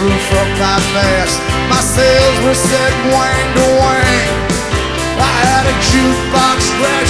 flew from my mast. My sails were set wing to wing. I had a jukebox scratch